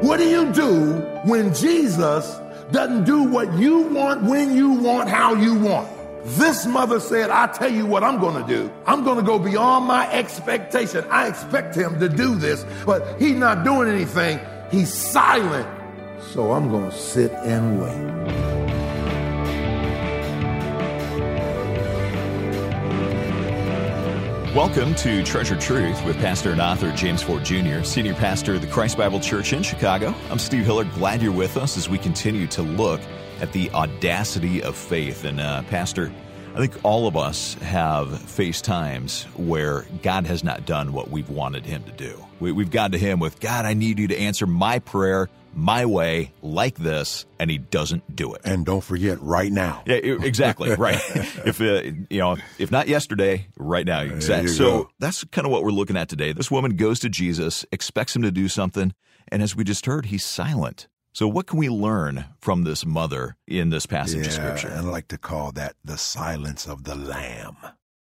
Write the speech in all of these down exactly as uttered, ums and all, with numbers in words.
What do you do when Jesus doesn't do what you want, when you want, how you want? This mother said, I tell you what I'm going to do. I'm going to go beyond my expectation. I expect him to do this, but he's not doing anything. He's silent. So I'm going to sit and wait. Welcome to Treasure Truth with pastor and author James Ford Junior, senior pastor of the Christ Bible Church in Chicago. I'm Steve Hiller. Glad you're with us as we continue to look at the audacity of faith. And uh, Pastor, I think all of us have faced times where God has not done what we've wanted him to do. We, we've gone to him with, God, I need you to answer my prayer my way, like this, and he doesn't do it. And don't forget, right now. Yeah, exactly, right. If uh, you know, if not yesterday, right now. Exactly. So go. That's kind of what we're looking at today. This woman goes to Jesus, expects him to do something, and as we just heard, he's silent. So what can we learn from this mother in this passage yeah, of Scripture? I like to call that the silence of the lamb.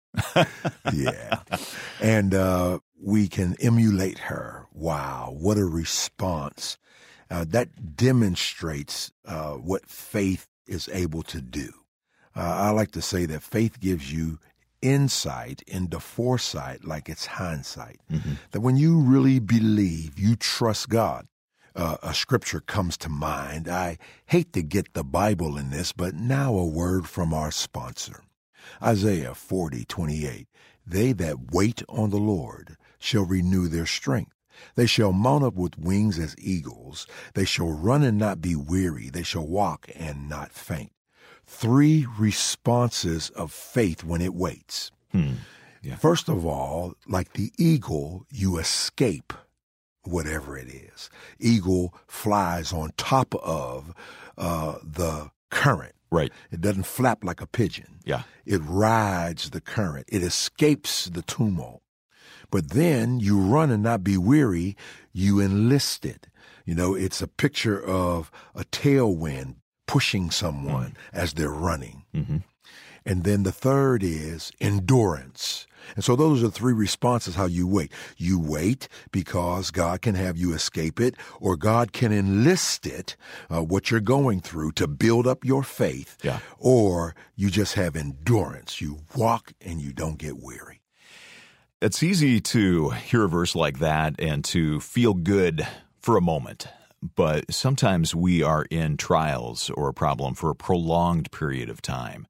Yeah. And uh, we can emulate her. Wow, what a response. Uh, that demonstrates uh, what faith is able to do. Uh, I like to say that faith gives you insight into foresight like it's hindsight. Mm-hmm. That when you really believe, you trust God. Uh, a scripture comes to mind. I hate to get the Bible in this, but now a word from our sponsor. Isaiah forty twenty-eight. They that wait on the Lord shall renew their strength. They shall mount up with wings as eagles. They shall run and not be weary. They shall walk and not faint. Three responses of faith when it waits. Hmm. Yeah. First of all, like the eagle, you escape whatever it is. Eagle flies on top of uh, the current. Right. It doesn't flap like a pigeon. Yeah. It rides the current. It escapes the tumult. But then you run and not be weary, you enlisted. You know, it's a picture of a tailwind pushing someone mm-hmm. as they're running. Mm-hmm. And then the third is endurance. And so those are three responses how you wait. You wait because God can have you escape it, or God can enlist it, uh, what you're going through, to build up your faith. Yeah. Or you just have endurance. You walk and you don't get weary. It's easy to hear a verse like that and to feel good for a moment, but sometimes we are in trials or a problem for a prolonged period of time,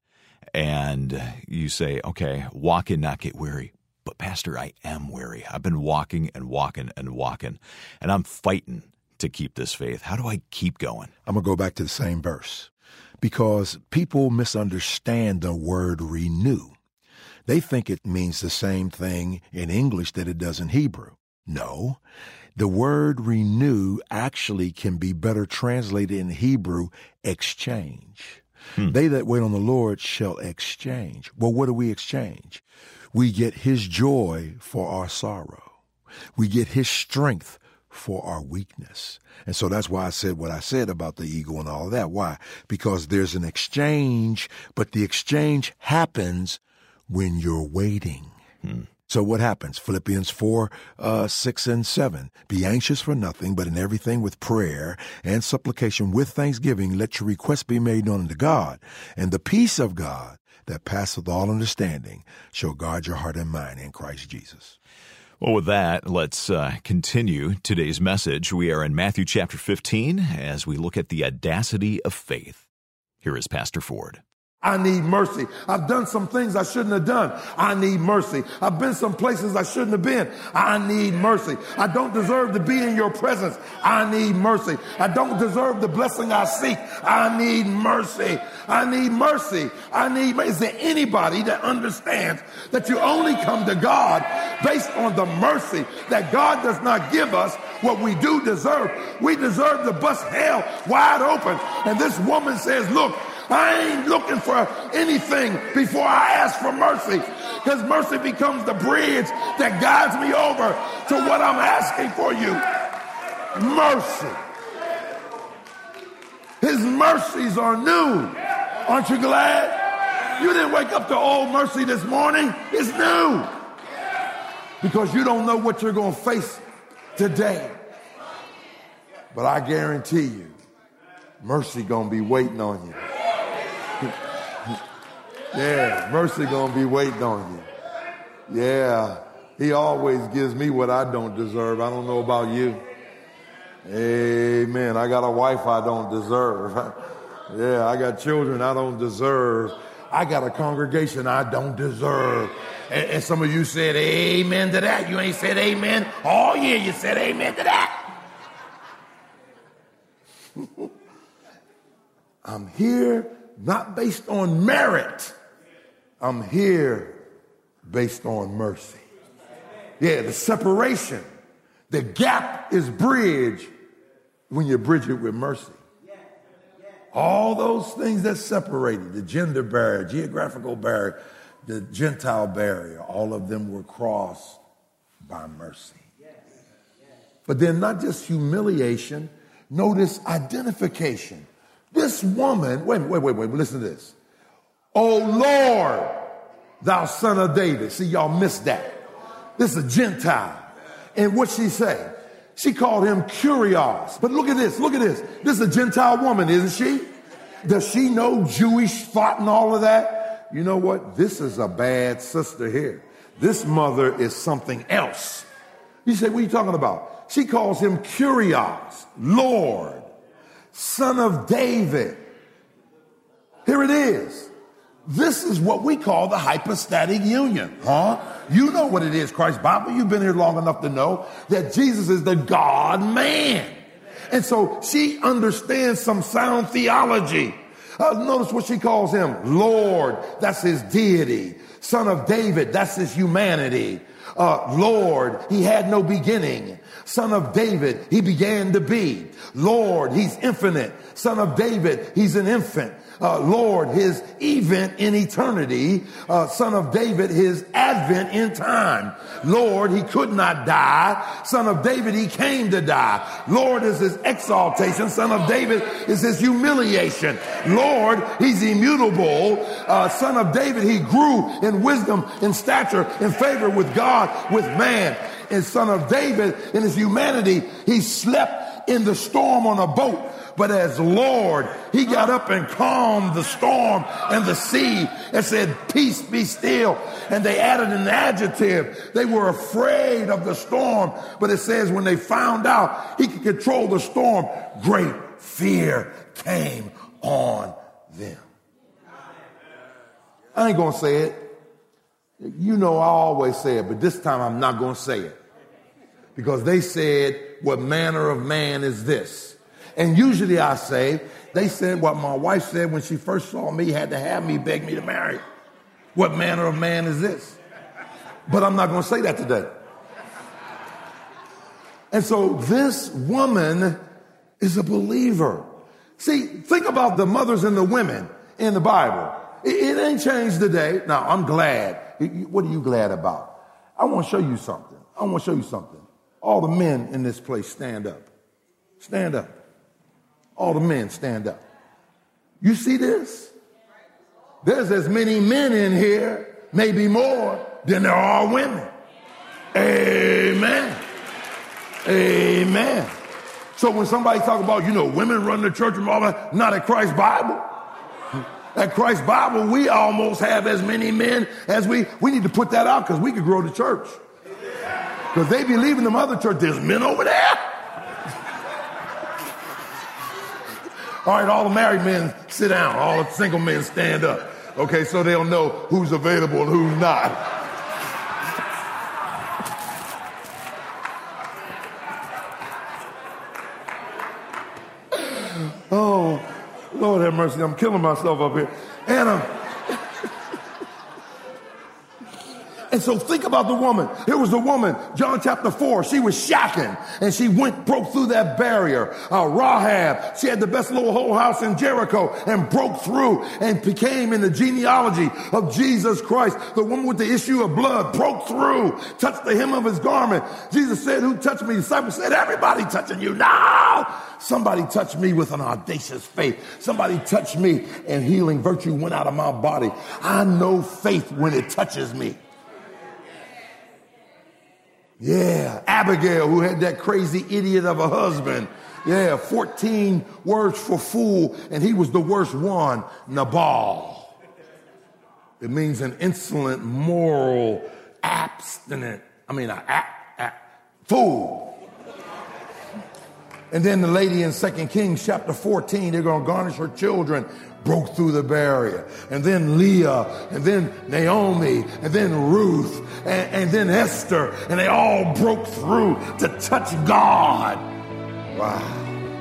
and you say, okay, walk and not get weary. But Pastor, I am weary. I've been walking and walking and walking, and I'm fighting to keep this faith. How do I keep going? I'm going to go back to the same verse, because people misunderstand the word renew. They think it means the same thing in English that it does in Hebrew. No, the word renew actually can be better translated in Hebrew, exchange. Hmm. They that wait on the Lord shall exchange. Well, what do we exchange? We get his joy for our sorrow. We get his strength for our weakness. And so that's why I said what I said about the eagle and all of that. Why? Because there's an exchange, but the exchange happens when you're waiting. Hmm. So what happens? Philippians four, uh, six and seven. Be anxious for nothing, but in everything with prayer and supplication with thanksgiving, let your requests be made known unto God. And the peace of God that passeth all understanding shall guard your heart and mind in Christ Jesus. Well, with that, let's uh, continue today's message. We are in Matthew chapter fifteen as we look at the audacity of faith. Here is Pastor Ford. I need mercy. I've done some things I shouldn't have done. I need mercy. I've been some places I shouldn't have been. I need mercy. I don't deserve to be in your presence. I need mercy. I don't deserve the blessing I seek. I need mercy. I need mercy. I need mercy. Is there anybody that understands that you only come to God based on the mercy that God does not give us what we do deserve? We deserve to bust hell wide open. And this woman says, look, I ain't looking for anything before I ask for mercy, because mercy becomes the bridge that guides me over to what I'm asking for you. Mercy. His mercies are new. Aren't you glad? You didn't wake up to old mercy this morning. It's new. Because you don't know what you're going to face today. But I guarantee you, mercy gonna be waiting on you. Yeah, mercy gonna be waiting on you. Yeah, he always gives me what I don't deserve. I don't know about you. Amen. I got a wife I don't deserve. Yeah, I got children I don't deserve. I got a congregation I don't deserve. And, and some of you said amen to that. You ain't said amen all year. You said amen to that. I'm here not based on merit. I'm here based on mercy. Yeah, the separation, the gap is bridged when you bridge it with mercy. All those things that separated, the gender barrier, geographical barrier, the Gentile barrier, all of them were crossed by mercy. But then not just humiliation, notice identification. This woman, wait, wait, wait, wait, listen to this. Oh Lord, thou son of David. See, y'all missed that. This is a Gentile. And what she say? She called him Kurios. But look at this, look at this. This is a Gentile woman, isn't she? Does she know Jewish thought and all of that? You know what? This is a bad sister here. This mother is something else. You say, what are you talking about? She calls him Kurios, Lord, son of David. Here it is. This is what we call the hypostatic union, huh? You know what it is, Christ Bible. You've been here long enough to know that Jesus is the God-man. And so she understands some sound theology. Uh, notice what she calls him. Lord, that's his deity. Son of David, that's his humanity. Uh, Lord, he had no beginning. Son of David, he began to be. Lord, he's infinite. Son of David, he's an infant. Uh, Lord, his event in eternity. Uh, Son of David, his advent in time. Lord, he could not die. Son of David, he came to die. Lord is his exaltation. Son of David is his humiliation. Lord, he's immutable. Uh, Son of David, he grew in wisdom, in stature, in favor with God, with man. And Son of David, in his humanity, he slept in the storm on a boat. But as Lord, he got up and calmed the storm and the sea and said, peace, be still. And they added an adjective. They were afraid of the storm. But it says when they found out he could control the storm, great fear came on them. I ain't going to say it. You know, I always say it, but this time I'm not going to say it. Because they said, what manner of man is this? And usually I say, they said what my wife said when she first saw me, had to have me, beg me to marry. What manner of man is this? But I'm not going to say that today. And so this woman is a believer. See, think about the mothers and the women in the Bible. It, it ain't changed today. Now, I'm glad. What are you glad about? I want to show you something. I want to show you something. All the men in this place, stand up. Stand up. All the men, stand up. You see this? There's as many men in here, maybe more, than there are women. Amen. Amen. So when somebody talk about, you know, women run the church and all that, not at Christ Bible. At Christ Bible, we almost have as many men as we, we need to put that out because we could grow the church. Because they be leaving them other church. There's men over there. All right, all the married men sit down. All the single men stand up. Okay, so they'll know who's available and who's not. Oh, Lord have mercy. I'm killing myself up here. And um, And so think about the woman. Here was the woman, John chapter four. She was shocking, and she went, broke through that barrier. Uh, Rahab, she had the best little whole house in Jericho and broke through and became in the genealogy of Jesus Christ. The woman with the issue of blood broke through, touched the hem of his garment. Jesus said, who touched me? The disciples said, everybody touching you. No! Somebody touched me with an audacious faith. Somebody touched me and healing virtue went out of my body. I know faith when it touches me. Yeah, Abigail, who had that crazy idiot of a husband, Yeah, fourteen words for fool, and he was the worst one, Nabal. It means an insolent, moral, abstinent, I mean, a, a, a fool. And then the lady in Second Kings chapter fourteen, they're going to garnish her children, broke through the barrier. And then Leah, and then Naomi, and then Ruth, and, and then Esther, and they all broke through to touch God. Wow.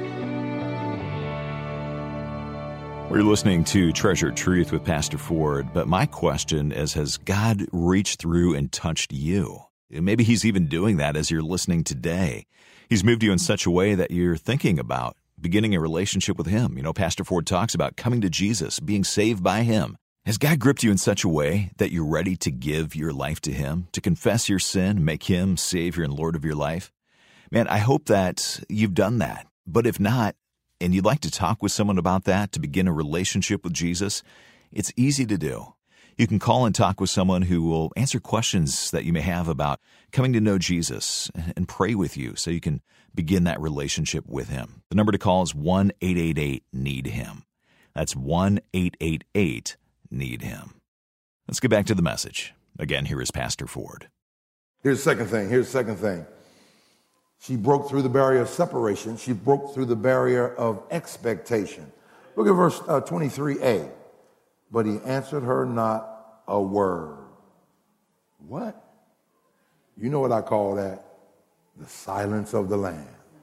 We're listening to Treasured Truth with Pastor Ford, but my question is, has God reached through and touched you? Maybe he's even doing that as you're listening today. He's moved you in such a way that you're thinking about beginning a relationship with him. You know, Pastor Ford talks about coming to Jesus, being saved by him. Has God gripped you in such a way that you're ready to give your life to him, to confess your sin, make him Savior and Lord of your life? Man, I hope that you've done that. But if not, and you'd like to talk with someone about that, to begin a relationship with Jesus, it's easy to do. You can call and talk with someone who will answer questions that you may have about coming to know Jesus and pray with you so you can begin that relationship with him. The number to call is one eight eight eight need him. That's one eight eight eight need him. Let's get back to the message. Again, here is Pastor Ford. Here's the second thing. Here's the second thing. She broke through the barrier of separation. She broke through the barrier of expectation. Look at verse uh, twenty-three a. But he answered her not a word. What? You know what I call that? The silence of the Lamb.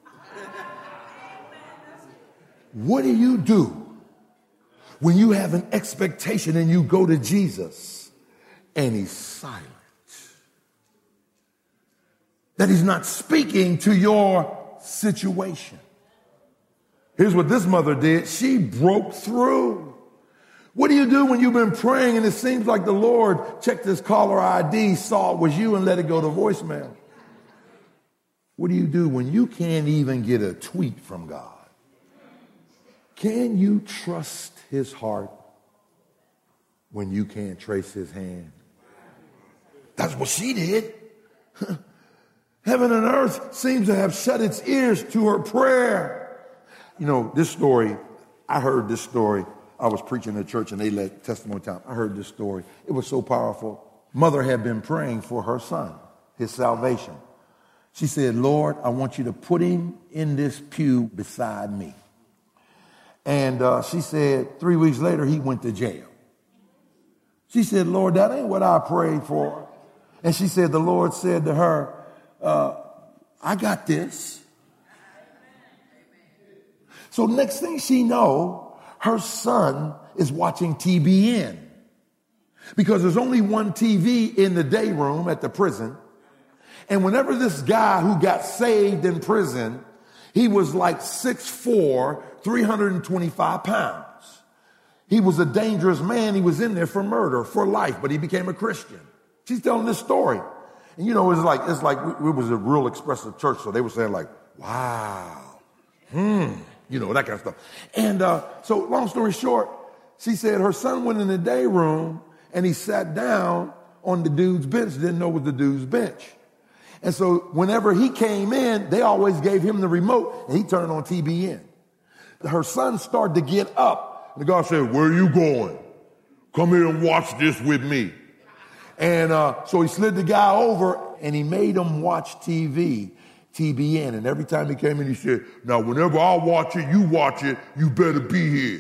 What do you do when you have an expectation and you go to Jesus and he's silent? That he's not speaking to your situation. Here's what this mother did. She broke through. What do you do when you've been praying and it seems like the Lord checked his caller I D, saw it was you, and let it go to voicemail? What do you do when you can't even get a tweet from God? Can you trust his heart when you can't trace his hand? That's what she did. Heaven and earth seems to have shut its ears to her prayer. You know, this story, I heard this story. I was preaching at church and they let testimony time. I heard this story. It was so powerful. Mother had been praying for her son, his salvation. She said, Lord, I want you to put him in this pew beside me. And uh, she said, three weeks later, he went to jail. She said, Lord, that ain't what I prayed for. And she said, the Lord said to her, uh, I got this. So next thing she know, her son is watching T B N because there's only one T V in the day room at the prison. And whenever this guy who got saved in prison, he was like six foot four, three hundred twenty-five pounds. He was a dangerous man. He was in there for murder, for life, but he became a Christian. She's telling this story. And you know, it's like, it's like, it was a real expressive church. So they were saying like, wow, hmm. You know, that kind of stuff. And uh, so long story short, she said her son went in the day room and he sat down on the dude's bench, didn't know it was the dude's bench. And so whenever he came in, they always gave him the remote and he turned on T B N. Her son started to get up. And the guy said, where are you going? Come here and watch this with me. And uh, so he slid the guy over and he made him watch T V. T B N, and every time he came in, he said, now, whenever I watch it, you watch it, you better be here.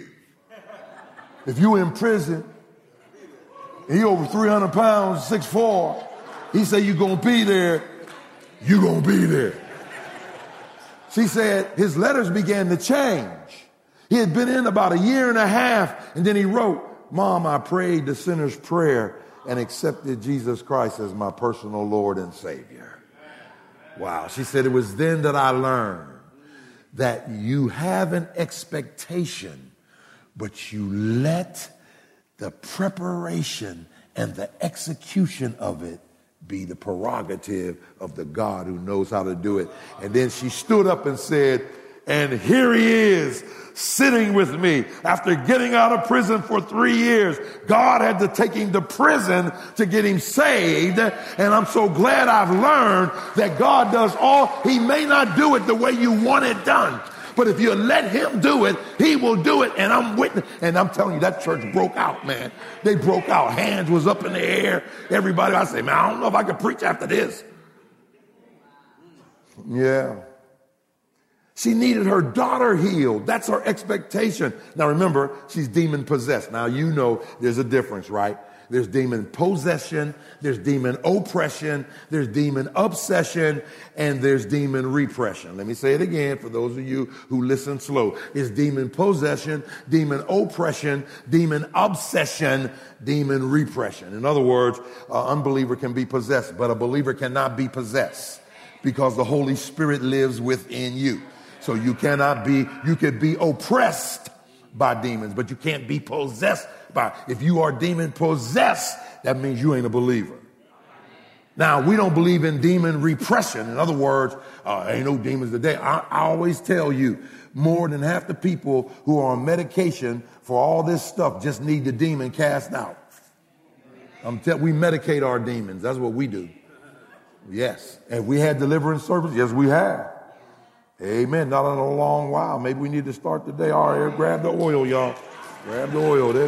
If you in prison, and he over three hundred pounds, six foot four, he said, you gonna be there, you gonna be there. She said his letters began to change. He had been in about a year and a half, and then he wrote, Mom, I prayed the sinner's prayer and accepted Jesus Christ as my personal Lord and Savior. Wow. She said, it was then that I learned that you have an expectation, but you let the preparation and the execution of it be the prerogative of the God who knows how to do it. And then she stood up and said, and here he is sitting with me after getting out of prison for three years. God had to take him to prison to get him saved. And I'm so glad I've learned that God does all. He may not do it the way you want it done, But if you let him do it, he will do it. And I'm witness. And I'm telling you, that church broke out, man. They broke out. Hands was up in the air. Everybody, I say, man, I don't know if I can preach after this. Yeah. She needed her daughter healed. That's her expectation. Now remember, she's demon possessed. Now you know there's a difference, right? There's demon possession, there's demon oppression, there's demon obsession, and there's demon repression. Let me say it again for those of you who listen slow. It's demon possession, demon oppression, demon obsession, demon repression. In other words, an unbeliever can be possessed, but a believer cannot be possessed because the Holy Spirit lives within you. So you cannot be, you could be oppressed by demons, but you can't be possessed by. If you are demon possessed, that means you ain't a believer. Now, we don't believe in demon repression. In other words, uh, ain't no demons today. I, I always tell you, more than half the people who are on medication for all this stuff just need the demon cast out. I'm tell, we medicate our demons. That's what we do. Yes. And we had deliverance service. Yes, we have. Amen. Not in a long while. Maybe we need to start today. All right, grab the oil, y'all. Grab the oil there.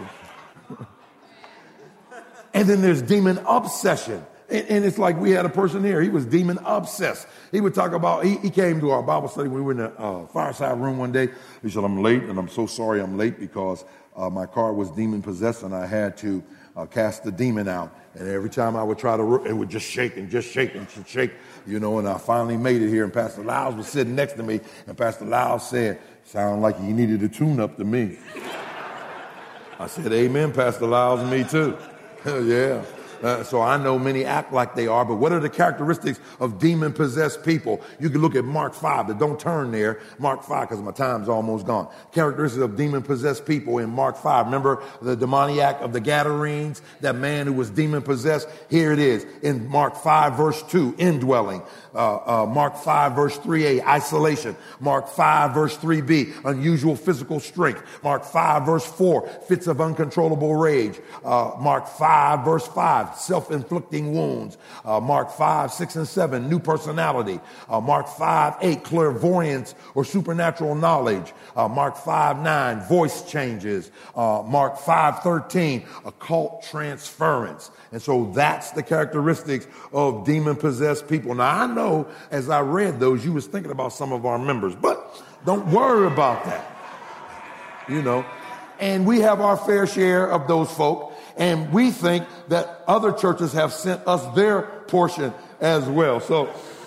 And then there's demon obsession. And, and it's like we had a person here. He was demon obsessed. He would talk about, he, he came to our Bible study. We were in the uh, fireside room one day. He said, I'm late, and I'm so sorry I'm late because uh, my car was demon possessed, and I had to uh, cast the demon out. And every time I would try to, it would just shake and just shake and just shake, you know, and I finally made it here. And Pastor Lyles was sitting next to me, and Pastor Lyles said, sound like you needed a tune-up to me. I said, amen, Pastor Lyles, and me too. Yeah. Uh, so I know many act like they are, but what are the characteristics of demon-possessed people? You can look at Mark five, but don't turn there. Mark five, because my time's almost gone. Characteristics of demon-possessed people in Mark five. Remember the demoniac of the Gadarenes, that man who was demon-possessed? Here it is in Mark five, verse two, indwelling. Uh, uh, Mark five, verse three a, isolation. Mark five, verse three b, unusual physical strength. Mark five, verse four, fits of uncontrollable rage. Uh, Mark five, verse five, self-inflicting wounds. Uh, Mark five, six, and seven, new personality. Uh, Mark five, eight, clairvoyance or supernatural knowledge. Uh, Mark five, nine, voice changes. Uh, Mark five, thirteen, occult transference. And so that's the characteristics of demon-possessed people. Now, I know as I read those, you was thinking about some of our members, but don't worry about that. You know, and we have our fair share of those folk. And we think that other churches have sent us their portion as well. So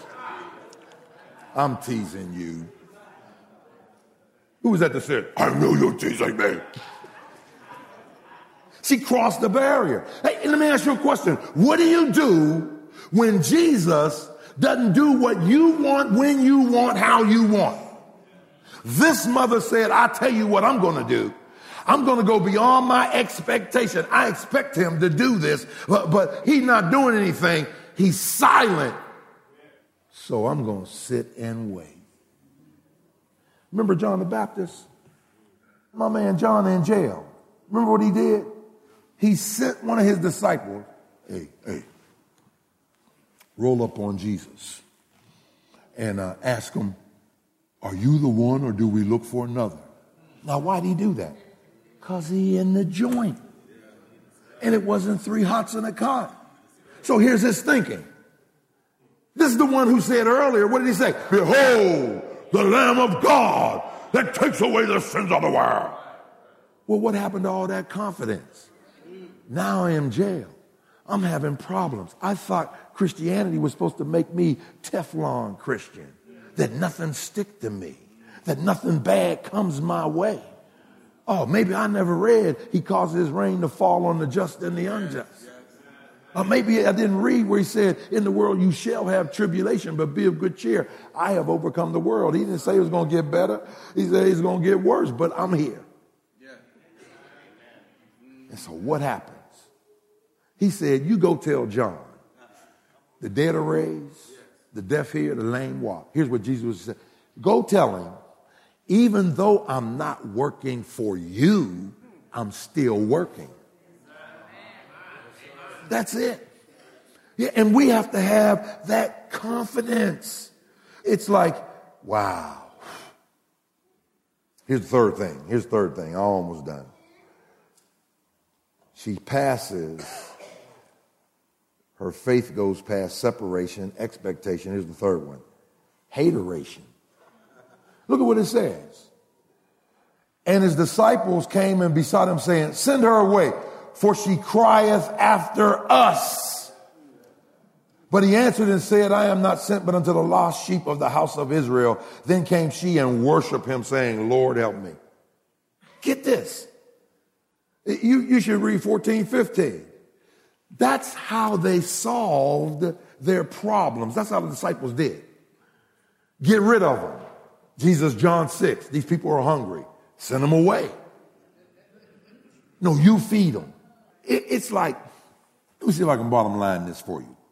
I'm teasing you. Who was that that said, I know you're teasing me? She crossed the barrier. Hey, let me ask you a question. What do you do when Jesus doesn't do what you want, when you want, how you want? This mother said, I tell you what I'm going to do. I'm going to go beyond my expectation. I expect him to do this, but, but he's not doing anything. He's silent. So I'm going to sit and wait. Remember John the Baptist? My man John in jail. Remember what he did? He sent one of his disciples, hey, hey, roll up on Jesus and uh, ask him, are you the one or do we look for another? Now, why did he do that? Because he in the joint. And it wasn't three hots in a cot. So here's his thinking. This is the one who said earlier, what did he say? Behold, the Lamb of God that takes away the sins of the world. Well, what happened to all that confidence? Now I am in jail. I'm having problems. I thought Christianity was supposed to make me Teflon Christian, that nothing stick to me, that nothing bad comes my way. Oh, maybe I never read he causes his rain to fall on the just and the unjust. Or maybe I didn't read where he said, in the world you shall have tribulation, but be of good cheer. I have overcome the world. He didn't say it was going to get better. He said it's going to get worse, but I'm here. And so what happens? He said, you go tell John, the dead are raised, the deaf hear, the lame walk. Here's what Jesus said. Go tell him, even though I'm not working for you, I'm still working. That's it. Yeah, and we have to have that confidence. It's like, wow, Here's the third thing. Here's the third thing. I'm almost done. She passes. Her faith goes past separation, expectation. Here's the third one. Hateration. Look at what it says. And his disciples came and besought him, saying, send her away, for she crieth after us. But he answered and said, I am not sent but unto the lost sheep of the house of Israel. Then came she and worshiped him, saying, Lord, help me. Get this. You, you should read fourteen, fifteen. That's how they solved their problems. That's how the disciples did. Get rid of them. Jesus, John six, these people are hungry. Send them away. No, you feed them. It, it's like, let me see if I can bottom line this for you.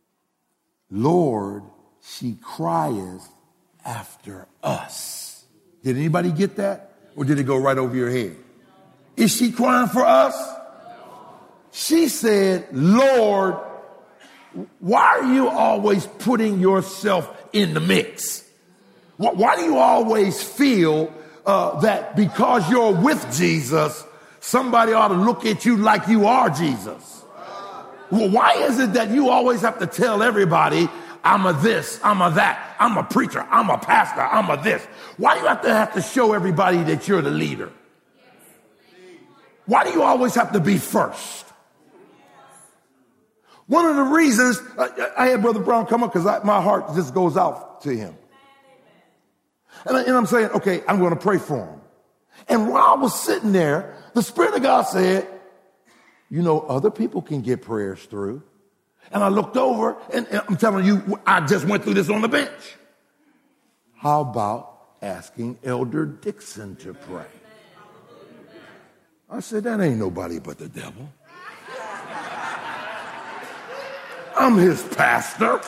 Lord, she crieth after us. Did anybody get that? Or did it go right over your head? Is she crying for us? She said, Lord, why are you always putting yourself in the mix? Why do you always feel uh, that because you're with Jesus, somebody ought to look at you like you are Jesus? Well, why is it that you always have to tell everybody, I'm a this, I'm a that, I'm a preacher, I'm a pastor, I'm a this? Why do you have to have to show everybody that you're the leader? Why do you always have to be first? One of the reasons, I, I had Brother Brown come up because my heart just goes out to him. And, I, and I'm saying, okay, I'm going to pray for him. And while I was sitting there, the Spirit of God said, you know, other people can get prayers through. And I looked over, and, and I'm telling you, I just went through this on the bench. How about asking Elder Dixon to pray? I said, that ain't nobody but the devil. I'm his pastor.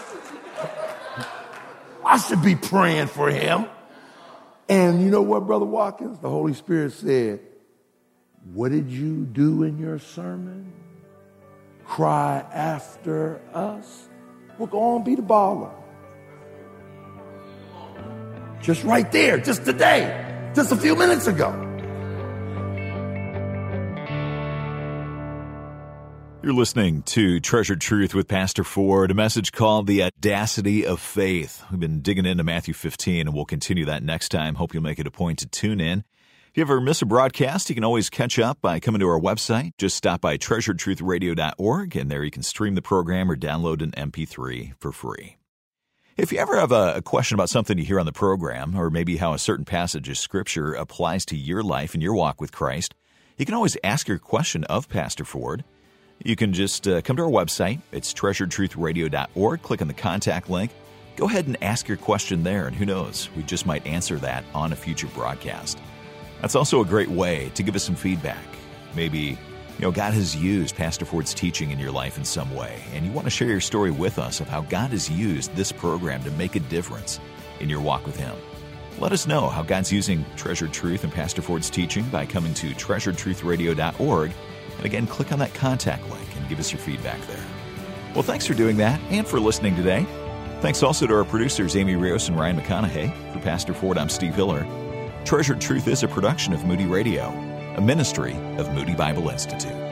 I should be praying for him. And you know what, Brother Watkins? The Holy Spirit said, what did you do in your sermon? Cry after us? Well, go on, be the baller. Just right there, just today, just a few minutes ago. You're listening to Treasured Truth with Pastor Ford, a message called The Audacity of Faith. We've been digging into Matthew fifteen, and we'll continue that next time. Hope you'll make it a point to tune in. If you ever miss a broadcast, you can always catch up by coming to our website. Just stop by treasured truth radio dot org, and there you can stream the program or download an M P three for free. If you ever have a question about something you hear on the program, or maybe how a certain passage of Scripture applies to your life and your walk with Christ, you can always ask your question of Pastor Ford. You can just uh, come to our website. It's treasured truth radio dot org. Click on the contact link. Go ahead and ask your question there, and who knows, we just might answer that on a future broadcast. That's also a great way to give us some feedback. Maybe, you know, God has used Pastor Ford's teaching in your life in some way, and you want to share your story with us of how God has used this program to make a difference in your walk with Him. Let us know how God's using Treasured Truth and Pastor Ford's teaching by coming to treasured truth radio dot org. And again, click on that contact link and give us your feedback there. Well, thanks for doing that and for listening today. Thanks also to our producers, Amy Rios and Ryan McConaughey. For Pastor Ford, I'm Steve Hiller. Treasured Truth is a production of Moody Radio, a ministry of Moody Bible Institute.